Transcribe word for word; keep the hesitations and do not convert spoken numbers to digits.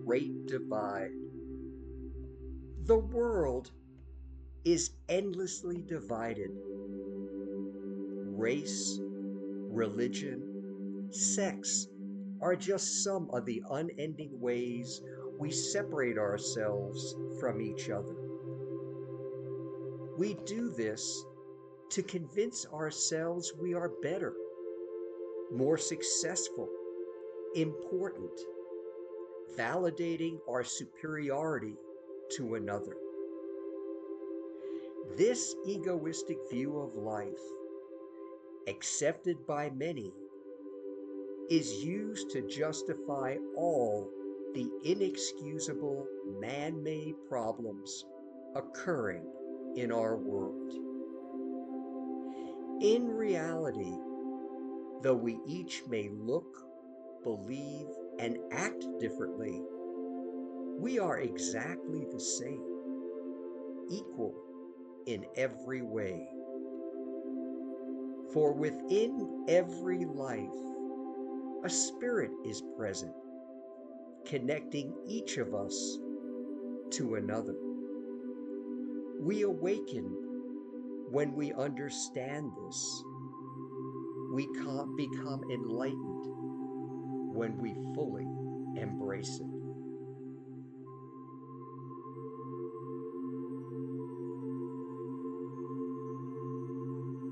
great divide. The world is endlessly divided. Race, religion, sex are just some of the unending ways we separate ourselves from each other. We do this to convince ourselves we are better, more successful, important, validating our superiority to another. This egoistic view of life, accepted by many, is used to justify all the inexcusable man-made problems occurring in our world. In reality, though we each may look, believe, and act differently, we are exactly the same, equal in every way. For within every life, a spirit is present, connecting each of us to another. We awaken when we understand this. We become enlightened when we fully embrace it.